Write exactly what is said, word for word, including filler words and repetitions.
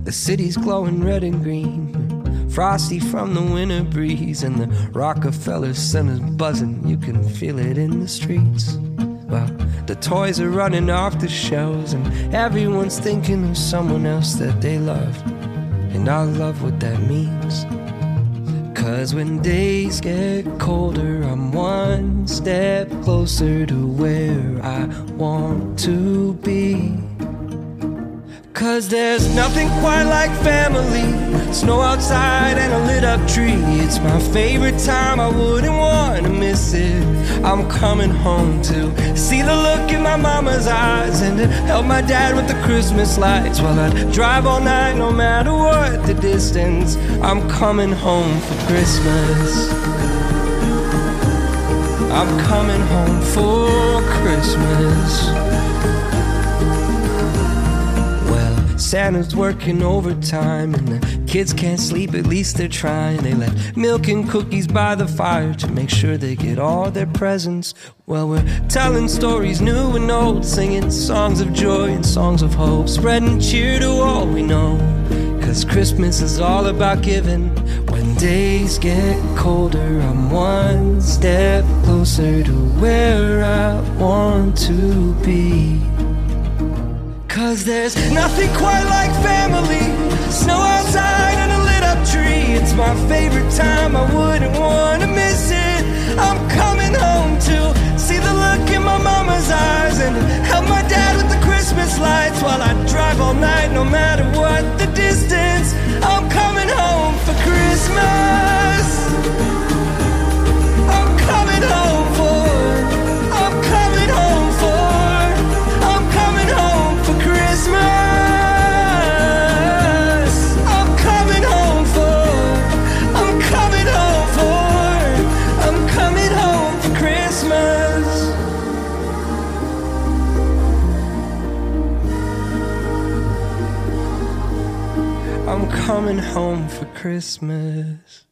The city's glowing red and green, frosty from the winter breeze, and the Rockefeller Center's buzzing. You can feel it in the streets. Well, the toys are running off the shelves, and everyone's thinking of someone else that they love. And I love what that means. Cause when days get colder, I'm one step closer to where I want to be. Cause there's nothing quite like family, snow outside and a lit up tree. It's my favorite time, I wouldn't want to miss it. I'm coming home to see the look in my mama's eyes, and to help my dad with the Christmas lights, while I'd drive all night no matter what the distance. I'm coming home for Christmas. I'm coming home for Christmas. Santa's working overtime, and the kids can't sleep, at least they're trying. They left milk and cookies by the fire to make sure they get all their presents. Well, we're telling stories new and old, singing songs of joy and songs of hope, spreading cheer to all we know. Cause Christmas is all about giving. When days get colder, I'm one step closer to where I want to be. Cause there's nothing quite like family, snow outside and a lit up tree. It's my favorite time, I wouldn't want to miss it. I'm coming home to see the look in my mama's eyes, and help my dad with the Christmas lights, while I drive all night no matter what the distance. I'm coming home for Christmas. I'm coming home for, I'm coming home for, I'm coming home for Christmas. I'm coming home for, I'm coming home for, I'm coming home for Christmas. I'm coming home for Christmas.